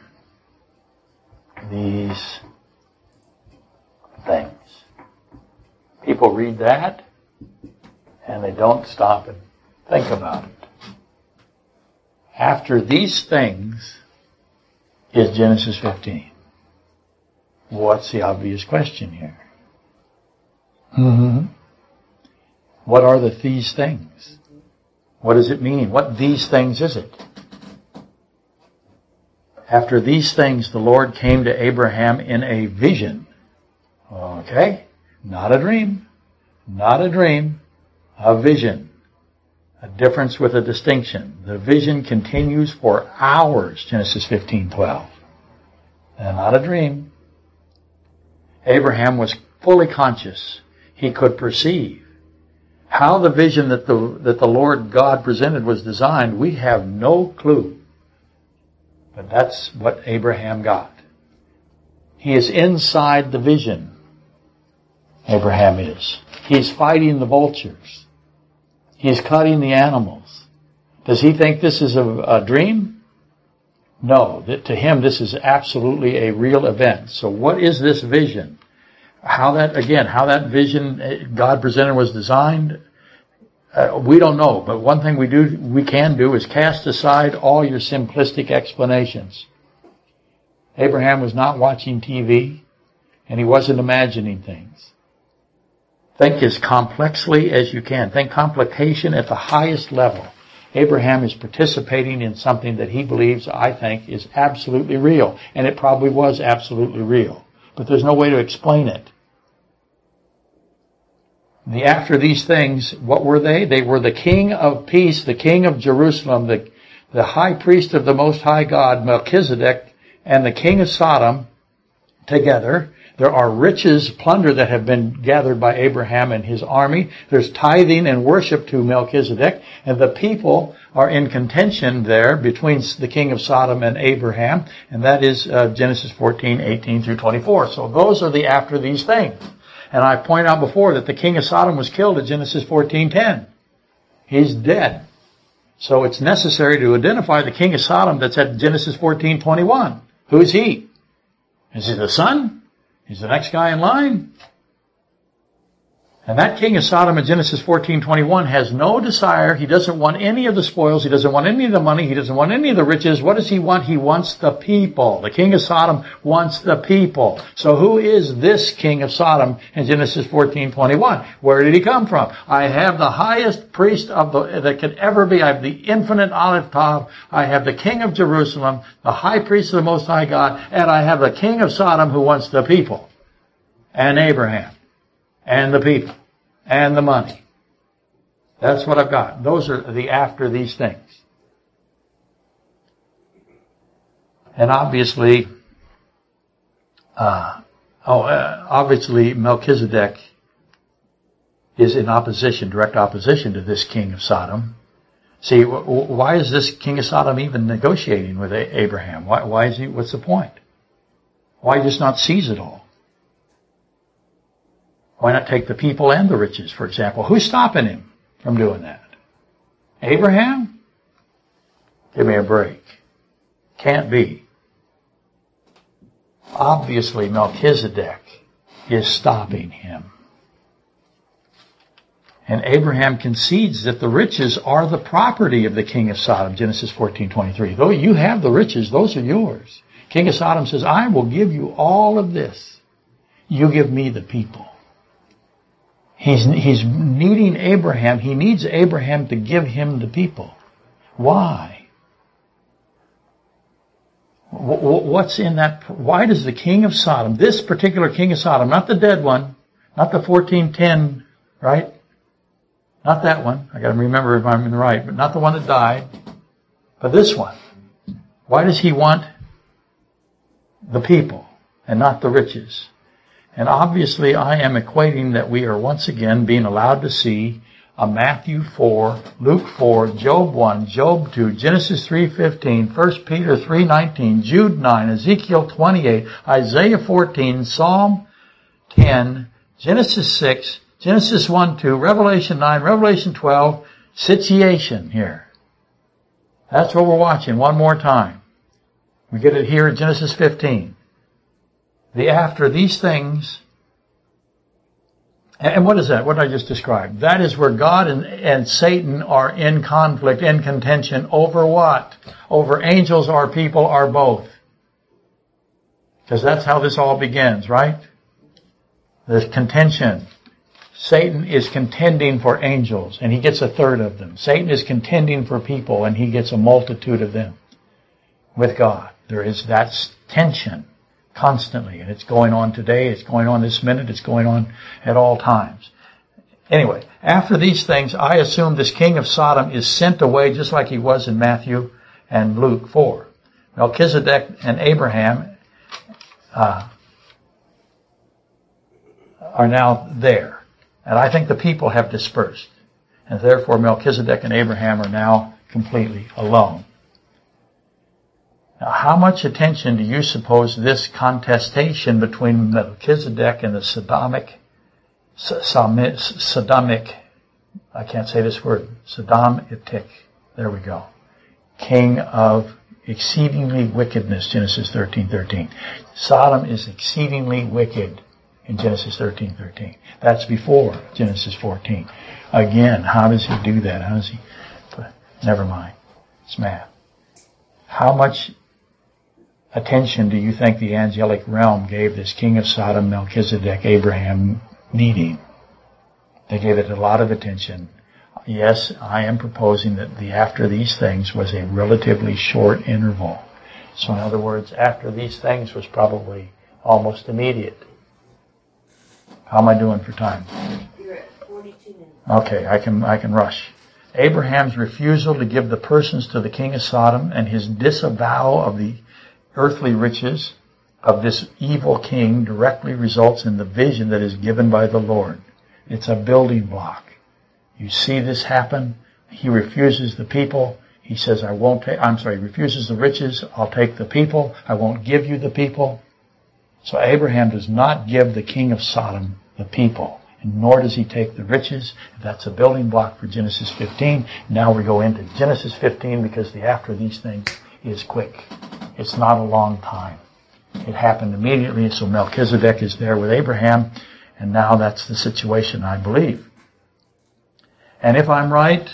these things. People read that, and they don't stop and think about it. After these things is Genesis 15. What's the obvious question here? What are these things? What does it mean? What these things is it? After these things, the Lord came to Abraham in a vision. Okay? Not a dream. Not a dream. A vision. A difference with a distinction. The vision continues for hours, Genesis 15:12. And not a dream. Abraham was fully conscious. He could perceive. How the vision that the Lord God presented was designed, we have no clue. But that's what Abraham got. He is inside the vision. Abraham is. He's fighting the vultures. He's cutting the animals. Does he think this is a dream? No. To him, this is absolutely a real event. So what is this vision? How that vision God presented was designed, we don't know. But one thing we can do is cast aside all your simplistic explanations. Abraham was not watching TV, and he wasn't imagining things. Think as complexly as you can. Think complication at the highest level. Abraham is participating in something that he believes, I think, is absolutely real. And it probably was absolutely real. But there's no way to explain it. After these things, what were they? They were the King of Peace, the King of Jerusalem, the High Priest of the Most High God, Melchizedek, and the King of Sodom together. There are riches, plunder that have been gathered by Abraham and his army. There's tithing and worship to Melchizedek. And the people are in contention there between the king of Sodom and Abraham. And that is Genesis 14:18 through 24. So those are the after these things. And I pointed out before that the king of Sodom was killed at Genesis 14:10. He's dead. So it's necessary to identify the king of Sodom that's at Genesis 14:21. Who is he? Is he the son? He's the next guy in line. And that king of Sodom in Genesis 14:21 has no desire. He doesn't want any of the spoils. He doesn't want any of the money. He doesn't want any of the riches. What does he want? He wants the people. The king of Sodom wants the people. So who is this king of Sodom in Genesis 14:21? Where did he come from? I have the highest priest that could ever be. I have the infinite Aleph Tav. I have the king of Jerusalem, the high priest of the Most High God, and I have the king of Sodom who wants the people. And Abraham. And the people. And the money. That's what I've got. Those are the after these things. And obviously, Melchizedek is in opposition, direct opposition to this king of Sodom. See, why is this king of Sodom even negotiating with Abraham? Why is he? What's the point? Why just not seize it all? Why not take the people and the riches, for example? Who's stopping him from doing that? Abraham? Give me a break. Can't be. Obviously, Melchizedek is stopping him. And Abraham concedes that the riches are the property of the king of Sodom, Genesis 14:23. Though you have the riches, those are yours. King of Sodom says, I will give you all of this. You give me the people. He's needing Abraham. He needs Abraham to give him the people. Why? What's in that? Why does the king of Sodom, this particular king of Sodom, not the dead one, not the 1410, right? Not that one. I got to remember if I'm in the right, but not the one that died, but this one. Why does he want the people and not the riches? And obviously I am equating that we are once again being allowed to see a Matthew 4, Luke 4, Job 1, Job 2, Genesis 3:15, 1 Peter 3:19, Jude 9, Ezekiel 28, Isaiah 14, Psalm 10, Genesis 6, Genesis 1, 2, Revelation 9, Revelation 12, situation here. That's what we're watching one more time. We get it here in Genesis 15. The after these things, and what is that? What did I just describe? That is where God and Satan are in conflict, in contention over what? Over angels or people or both. Because that's how this all begins, right? There's contention. Satan is contending for angels, and he gets a third of them. Satan is contending for people, and he gets a multitude of them with God. There is that tension constantly, and it's going on today, it's going on this minute, it's going on at all times. Anyway, after these things, I assume this king of Sodom is sent away just like he was in Matthew and Luke 4. Melchizedek and Abraham are now there. And I think the people have dispersed. And therefore Melchizedek and Abraham are now completely alone. Now, how much attention do you suppose this contestation between Melchizedek and the Sodomic, I can't say this word, Sodomitic, there we go, king of exceedingly wickedness, Genesis 13:13. Sodom is exceedingly wicked in Genesis 13:13. That's before Genesis 14. Again, how does he do that? How does he? Never mind. It's math. How much attention do you think the angelic realm gave this king of Sodom, Melchizedek, Abraham meeting? They gave it a lot of attention. Yes, I am proposing that the after these things was a relatively short interval. So in other words, after these things was probably almost immediate. How am I doing for time? You're at 42 minutes. Okay, I can rush. Abraham's refusal to give the persons to the king of Sodom and his disavowal of the earthly riches of this evil king directly results in the vision that is given by the Lord. It's a building block. You see this happen. He refuses the people. He says, refuses the riches. I'll take the people. I won't give you the people. So Abraham does not give the king of Sodom the people, and nor does he take the riches. That's a building block for Genesis 15. Now we go into Genesis 15 because the after these things is quick. It's not a long time. It happened immediately, so Melchizedek is there with Abraham, and now that's the situation, I believe. And if I'm right,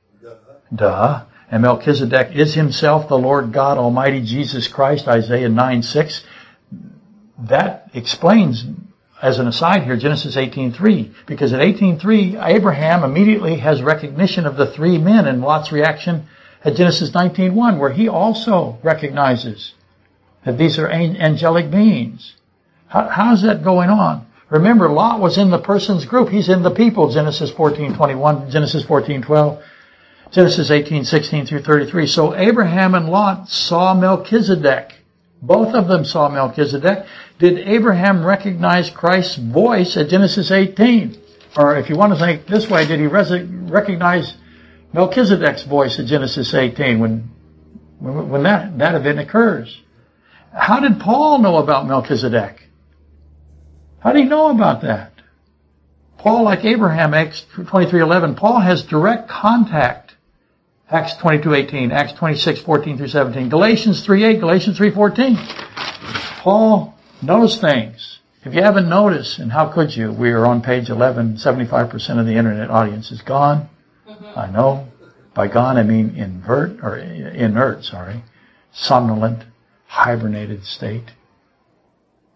and Melchizedek is himself the Lord God Almighty Jesus Christ, Isaiah 9:6, that explains, as an aside here, Genesis 18:3, because at 18:3, Abraham immediately has recognition of the three men, and Lot's reaction at Genesis 19:1, where he also recognizes that these are angelic beings. How's that going on? Remember, Lot was in the person's group. He's in the people, Genesis 14:21, Genesis 14:12, Genesis 18:16 through 33. So Abraham and Lot saw Melchizedek. Both of them saw Melchizedek. Did Abraham recognize Christ's voice at Genesis 18? Or if you want to think this way, did he recognize Melchizedek's voice at Genesis 18 when that event occurs? How did Paul know about Melchizedek? How did he know about that? Paul, like Abraham, Acts 23:11, Paul has direct contact. Acts 22:18, Acts 26:14 through 17, Galatians 3:8, Galatians 3:14. Paul knows things. If you haven't noticed, and how could you? We are on page 11. 75% of the internet audience is gone. I know. By gone, I mean inert, somnolent, hibernated state.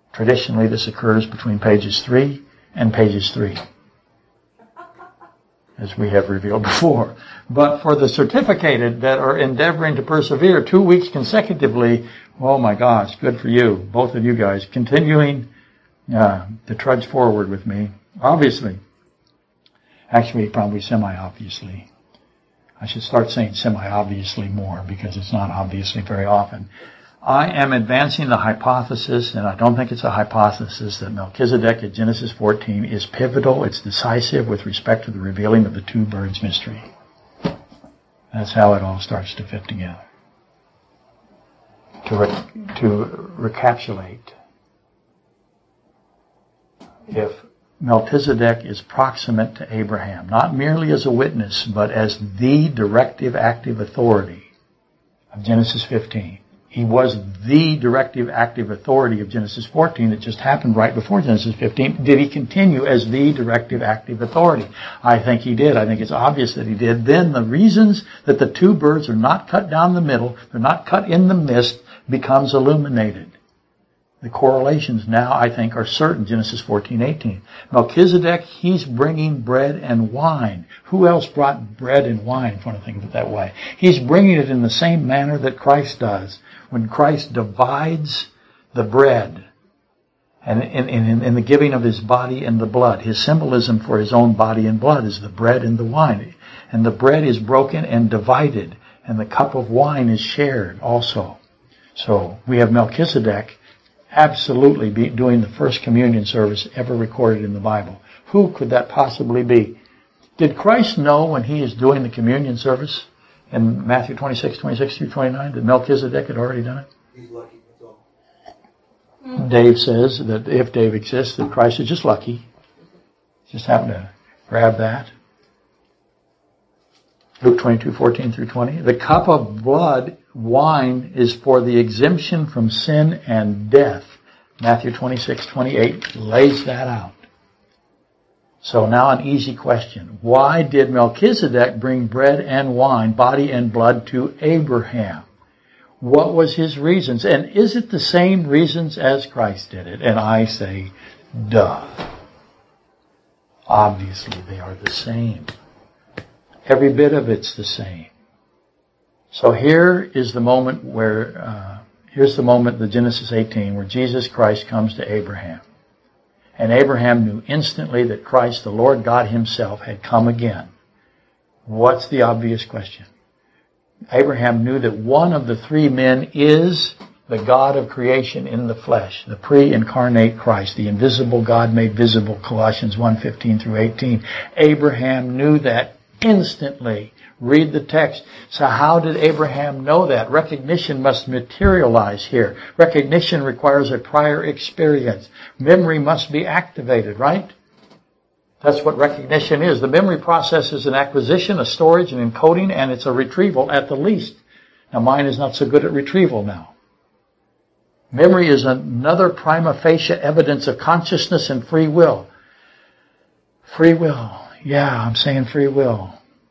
Traditionally, this occurs between pages 3 and pages 3. as we have revealed before. But for the certificated that are endeavoring to persevere 2 weeks consecutively, oh my gosh, good for you, both of you guys, continuing to trudge forward with me. Obviously. Actually, probably semi-obviously. I should start saying semi-obviously more because it's not obviously very often. I am advancing the hypothesis, and I don't think it's a hypothesis, that Melchizedek at Genesis 14 is pivotal, it's decisive with respect to the revealing of the two birds mystery. That's how it all starts to fit together. To recapitulate, if Melchizedek is proximate to Abraham, not merely as a witness, but as the directive active authority of Genesis 15. He was the directive active authority of Genesis 14. It just happened right before Genesis 15. Did he continue as the directive active authority? I think he did. I think it's obvious that he did. Then the reasons that the two birds are not cut down the middle, they're not cut in the mist, becomes illuminated. The correlations now, I think, are certain. Genesis 14:18. Melchizedek, he's bringing bread and wine. Who else brought bread and wine, if you want to think of it that way? He's bringing it in the same manner that Christ does. When Christ divides the bread and in the giving of his body and the blood, his symbolism for his own body and blood is the bread and the wine. And the bread is broken and divided, and the cup of wine is shared also. So we have Melchizedek absolutely be doing the first communion service ever recorded in the Bible. Who could that possibly be? Did Christ know when he is doing the communion service in Matthew 26 through 29 that Melchizedek had already done it? He's lucky, that's all. Dave says that if Dave exists, that Christ is just lucky. Just happened to grab that. Luke 22:14 through 20. The cup of blood, wine, is for the exemption from sin and death. Matthew 26:28 lays that out. So now an easy question. Why did Melchizedek bring bread and wine, body and blood, to Abraham? What was his reasons? And is it the same reasons as Christ did it? And I say, duh. Obviously they are the same. Every bit of it's the same. So here is the moment here's the moment, the Genesis 18, where Jesus Christ comes to Abraham. And Abraham knew instantly that Christ, the Lord God himself, had come again. What's the obvious question? Abraham knew that one of the three men is the God of creation in the flesh, the pre-incarnate Christ, the invisible God made visible, Colossians 1:15 through 18. Abraham knew that instantly. Read the text. So how did Abraham know that? Recognition must materialize here. Recognition requires a prior experience. Memory must be activated, right? That's what recognition is. The memory process is an acquisition, a storage, an encoding, and it's a retrieval at the least. Now mine is not so good at retrieval now. Memory is another prima facie evidence of consciousness and free will. Free will. Yeah, I'm saying free will.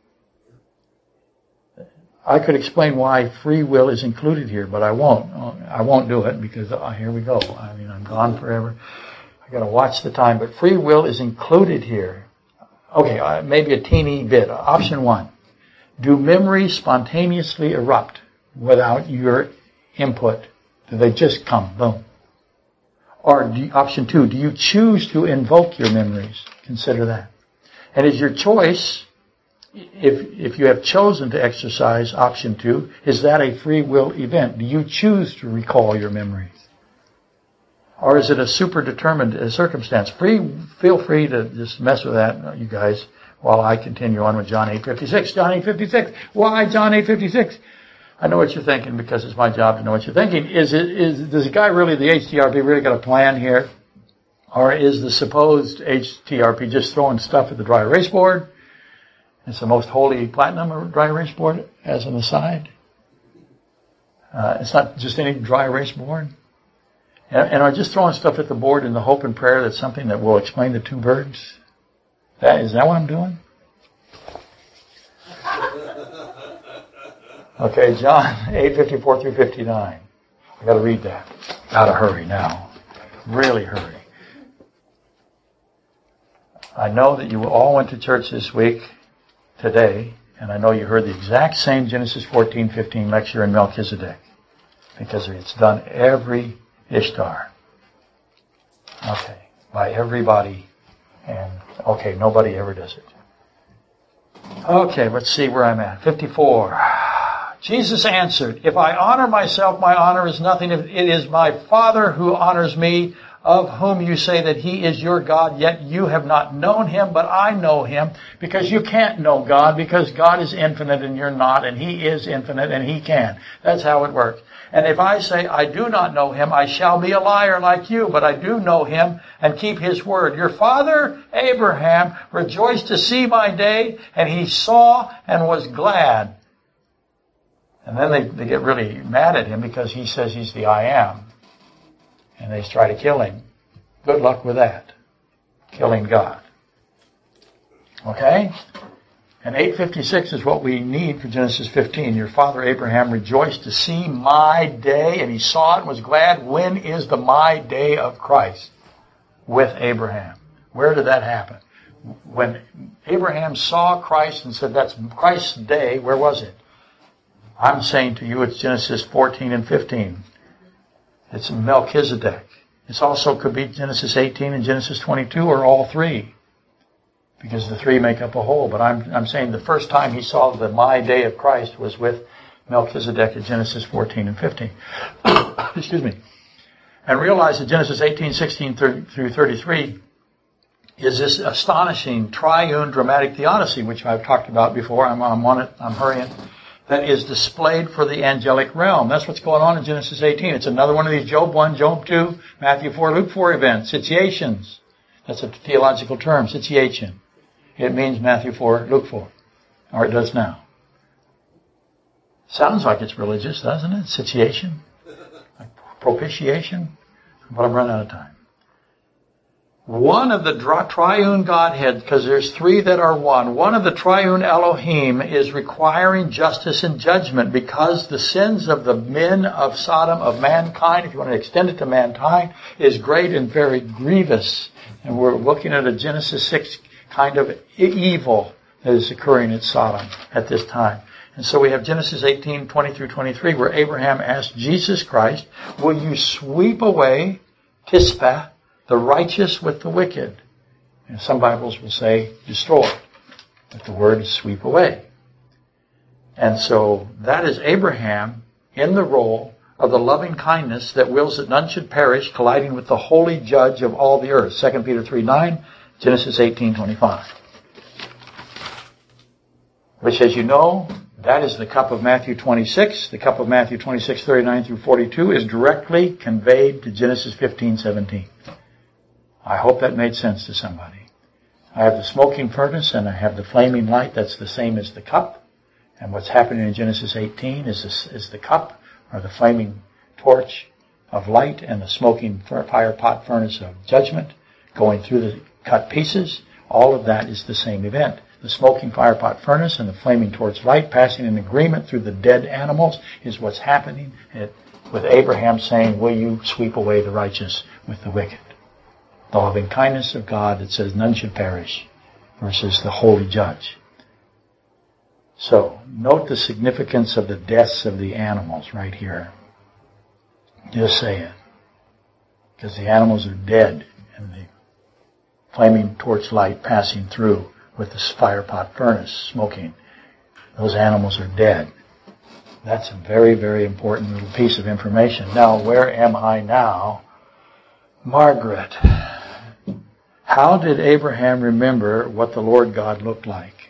I could explain why free will is included here, but I won't. I won't do it because here we go. I mean, I'm gone forever. I got to watch the time, but free will is included here. Okay, maybe a teeny bit. Option 1. Do memories spontaneously erupt without your input? Do they just come? Boom. Or option 2. Do you choose to invoke your memories? Consider that. And is your choice, if you have chosen to exercise option 2, is that a free will event? Do you choose to recall your memories? Or is it a superdetermined circumstance? Feel free to just mess with that, you guys, while I continue on with John 8:56. John 8:56. Why John 8:56? I know what you're thinking because it's my job to know what you're thinking. Does the guy really, the HTRP, really got a plan here? Or is the supposed HTRP just throwing stuff at the dry erase board? It's the most holy platinum dry erase board, as an aside. It's not just any dry erase board. And are just throwing stuff at the board in the hope and prayer that's something that will explain the two birds? Is that what I'm doing? Okay, John 8:54 through 59. I got to read that. Got to hurry now. Really hurry. I know that you all went to church this week, today, and I know you heard the exact same Genesis 14:15 lecture in Melchizedek, because it's done every Ishtar. Okay, by everybody, and okay, nobody ever does it. Okay, let's see where I'm at. 54. Jesus answered, "If I honor myself, my honor is nothing. It is my Father who honors me, of whom you say that he is your God, yet you have not known him, but I know him," because you can't know God, because God is infinite and you're not, and he is infinite and he can. That's how it works. "And if I say I do not know him, I shall be a liar like you, but I do know him and keep his word. Your father Abraham rejoiced to see my day, and he saw and was glad." And then they get really mad at him because he says he's the I am. And they try to kill him. Good luck with that. Killing God. Okay? And 856 is what we need for Genesis 15. Your father Abraham rejoiced to see my day, and he saw it and was glad. When is the my day of Christ? With Abraham. Where did that happen? When Abraham saw Christ and said, that's Christ's day, where was it? I'm saying to you, it's Genesis 14 and 15. It's Melchizedek. It also could be Genesis 18 and Genesis 22, or all three, because the three make up a whole. But I'm saying the first time he saw the my day of Christ was with Melchizedek at Genesis 14 and 15. Excuse me. And realize that Genesis 18, 16 through 33 is this astonishing triune dramatic theodicy, which I've talked about before. I'm on it. I'm hurrying. That is displayed for the angelic realm. That's what's going on in Genesis 18. It's another one of these Job 1, Job 2, Matthew 4, Luke 4 events. Situations. That's a theological term, situation. It means Matthew 4, Luke 4. Or it does now. Sounds like it's religious, doesn't it? Situation. Like propitiation. But I'm running out of time. One of the triune Godhead, because there's three that are one of the triune Elohim is requiring justice and judgment because the sins of the men of Sodom, of mankind, if you want to extend it to mankind, is great and very grievous. And we're looking at a Genesis 6 kind of evil that is occurring at Sodom at this time. And so we have Genesis 18, 20 through 23, where Abraham asked Jesus Christ, will you sweep away Tispah, the righteous with the wicked? And some Bibles will say destroy, but the word is sweep away. And so that is Abraham in the role of the loving kindness that wills that none should perish, colliding with the holy judge of all the earth. 2 Peter 3:9, Genesis 18:25. Which, as you know, that is the cup of Matthew 26. The cup of Matthew 26:39 through 42 is directly conveyed to Genesis 15:17. I hope that made sense to somebody. I have the smoking furnace and I have the flaming light. That's the same as the cup. And what's happening in Genesis 18 is the cup, or the flaming torch of light, and the smoking fire pot furnace of judgment going through the cut pieces. All of that is the same event. The smoking fire pot furnace and the flaming torch light passing in agreement through the dead animals is what's happening with Abraham saying, will you sweep away the righteous with the wicked? The loving kindness of God that says none should perish versus the holy judge. So, note the significance of the deaths of the animals right here. Just say it. Because the animals are dead and the flaming torch light passing through with the fire pot furnace smoking. Those animals are dead. That's a very, very important little piece of information. Now, where am I now? Margaret. How did Abraham remember what the Lord God looked like?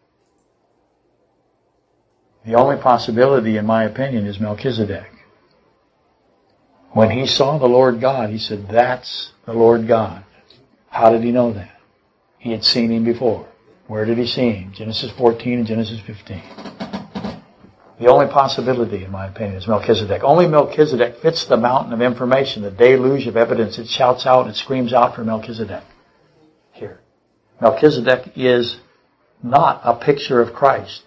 The only possibility, in my opinion, is Melchizedek. When he saw the Lord God, he said, that's the Lord God. How did he know that? He had seen him before. Where did he see him? Genesis 14 and Genesis 15. The only possibility, in my opinion, is Melchizedek. Only Melchizedek fits the mountain of information, the deluge of evidence. It shouts out, it screams out for Melchizedek. Here. Melchizedek is not a picture of Christ.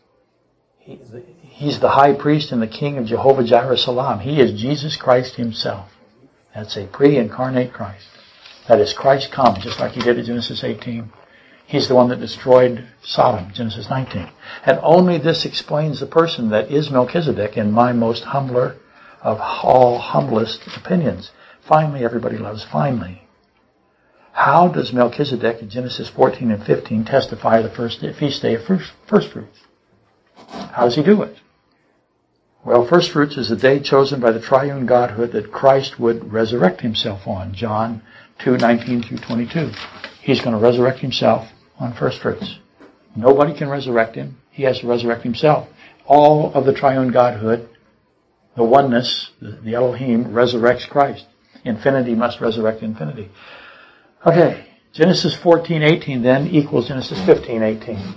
He's the high priest and the king of Jehovah Jireh Salam. He is Jesus Christ himself. That's a pre-incarnate Christ. That is Christ come, just like he did in Genesis 18. He's the one that destroyed Sodom, Genesis 19. And only this explains the person that is Melchizedek in my most humbler of all humblest opinions. Finally, everybody loves finally. How does Melchizedek in Genesis 14 and 15 testify the first feast day of first fruits? How does he do it? Well, first fruits is the day chosen by the triune Godhood that Christ would resurrect himself on. John 2:19 through 22. He's going to resurrect himself on first fruits. Nobody can resurrect him. He has to resurrect himself. All of the triune Godhood, the oneness, the Elohim, resurrects Christ. Infinity must resurrect infinity. Okay, Genesis 14:18 then equals Genesis 15:18.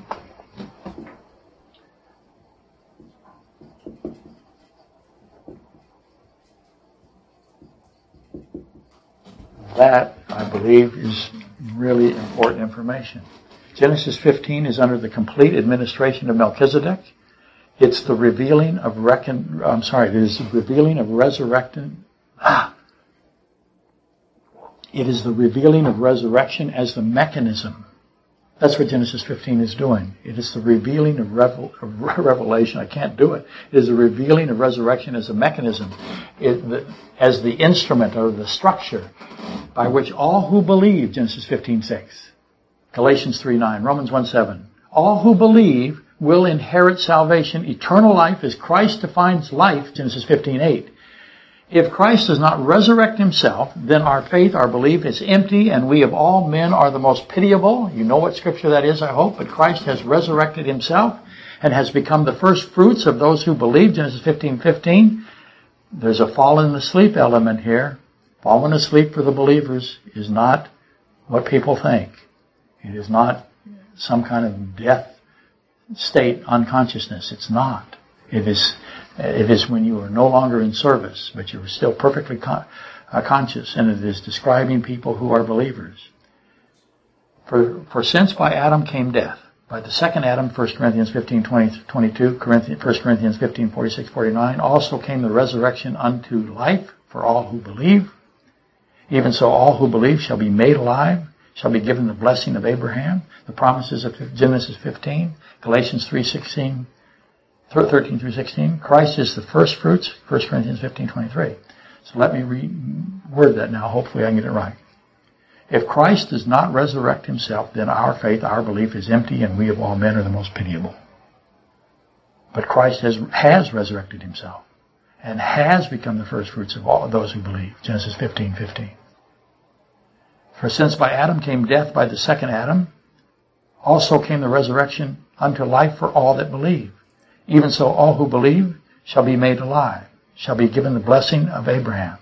That, I believe, is really important information. Genesis 15 is under the complete administration of Melchizedek. It's the revealing of It is the revealing of resurrection. It is the revealing of resurrection as the mechanism. That's what Genesis 15 is doing. It is the revealing of revelation. I can't do it. It is the revealing of resurrection as a mechanism, as the instrument or the structure by which all who believe, Genesis 15:6, Galatians 3:9, Romans 1:7, all who believe will inherit salvation, eternal life as Christ defines life, Genesis 15:8. If Christ does not resurrect himself, then our faith, our belief is empty, and we of all men are the most pitiable. You know what scripture that is, I hope. But Christ has resurrected himself and has become the first fruits of those who believe, Genesis 15:15. There's a fallen asleep element here. Fallen asleep for the believers is not what people think. It is not some kind of death state, unconsciousness. It's not. It is when you are no longer in service, but you are still perfectly conscious, and it is describing people who are believers. For since by Adam came death, by the second Adam, 1 Corinthians 15:20-22, 1 Corinthians 15:46-49, also came the resurrection unto life for all who believe. Even so, all who believe shall be made alive, shall be given the blessing of Abraham, the promises of Genesis 15, Galatians 3:13 through 16. Christ is the first fruits, 1 Corinthians 15:23. So let me reword that now. Hopefully I can get it right. If Christ does not resurrect himself, then our faith, our belief is empty, and we of all men are the most pitiable. But Christ has resurrected himself and has become the first fruits of all of those who believe. Genesis 15:15. For since by Adam came death, by the second Adam also came the resurrection unto life for all that believe. Even so, all who believe shall be made alive, shall be given the blessing of Abraham.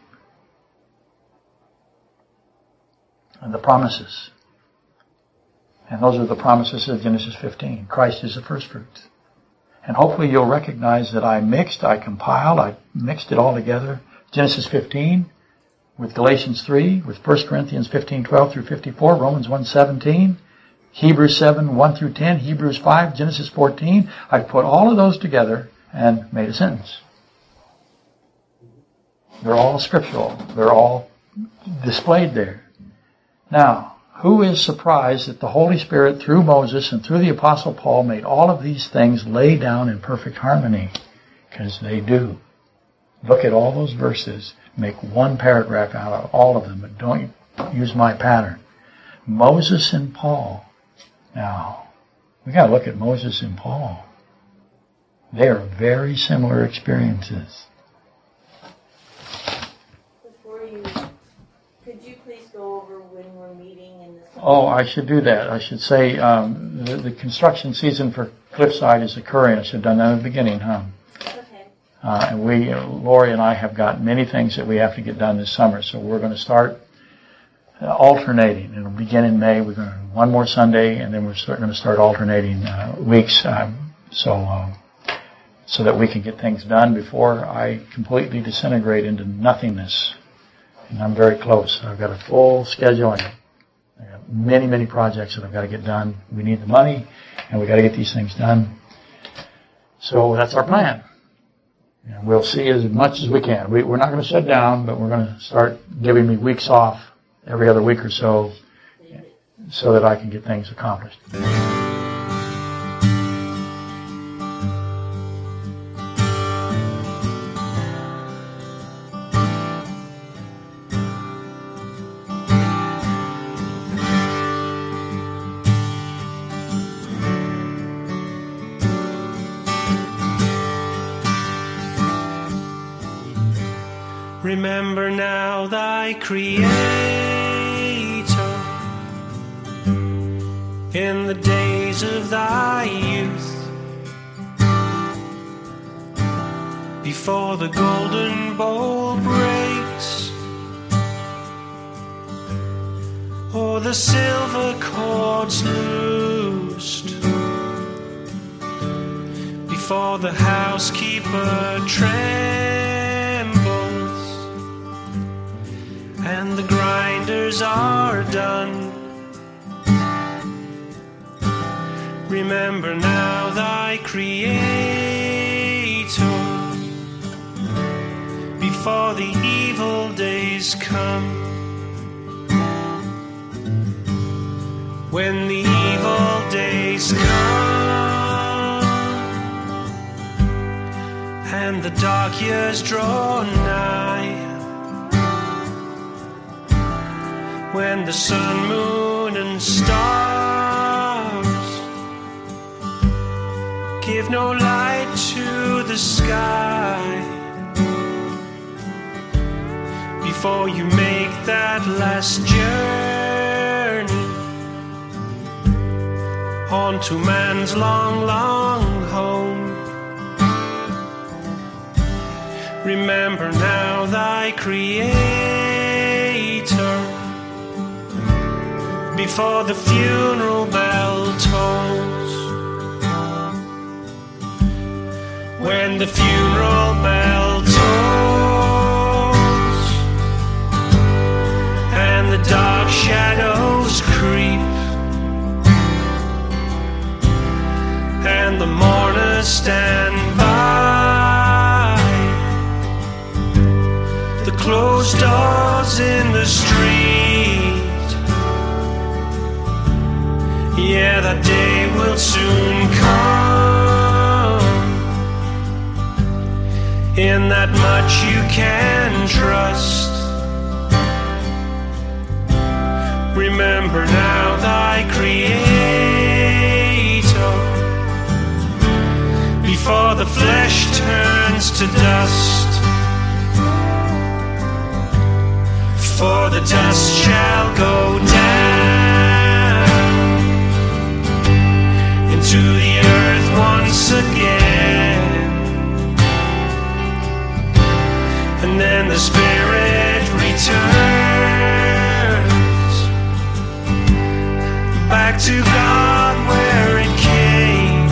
And the promises. And those are the promises of Genesis 15. Christ is the first fruits. And hopefully you'll recognize that I mixed it all together. Genesis 15 with Galatians 3, with 1 Corinthians 15:12 through 54, Romans 1:17, Hebrews 7:1 through 10, Hebrews 5, Genesis 14. I put all of those together and made a sentence. They're all scriptural. They're all displayed there. Now, who is surprised that the Holy Spirit, through Moses and through the Apostle Paul, made all of these things lay down in perfect harmony? Because they do. Look at all those verses. Make one paragraph out of all of them, but don't use my pattern. Moses and Paul. Now, we got to look at Moses and Paul. They are very similar experiences. Could you please go over when we're meeting in this? Oh, I should do that. I should say the construction season for Cliffside is occurring. I should have done that in the beginning, huh? Okay. And Lori and I have got many things that we have to get done this summer, so we're going to start alternating. It'll begin in May. We're going to one more Sunday, and then we're going to start alternating weeks, so that we can get things done before I completely disintegrate into nothingness. And I'm very close. I've got a full schedule. I got many, many projects that I've got to get done. We need the money, and we've got to get these things done. So that's our plan. And we'll see as much as we can. We're not going to shut down, but we're going to start giving me weeks off every other week or so so that I can get things accomplished. Remember now thy Creator in the days of thy youth, before the golden bowl breaks, or the silver cords loosed, before the housekeeper trembles and the grinders are done. Remember now thy Creator before the evil days come, when the evil days come and the dark years draw nigh, when the sun, moon, and stars give no light to the sky, before you make that last journey on to man's long, long home. Remember now thy Creator before the funeral bell tolls, when the funeral bell tolls and the dark shadows creep and the mourners stand by the closed doors in the street. Yeah, that day will soon come. In that much you can trust. Remember now thy Creator before the flesh turns to dust. For the dust shall go down into the earth once again, and then the Spirit returns back to God where it came.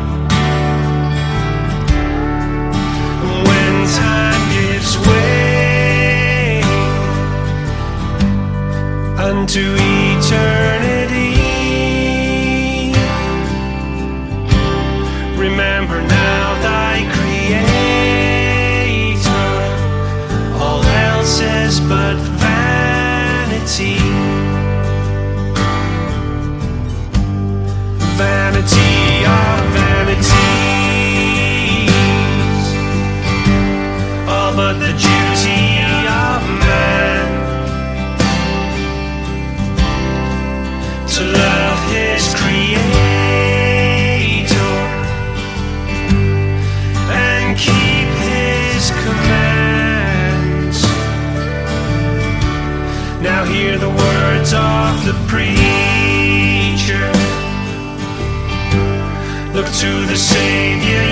When time gives way unto eternity, remember now thy Creator. All else is but vanity. Vanity of vanities, all but the duty of man to love his Creator and keep his commands. Now hear the words of the preacher. Look to the Savior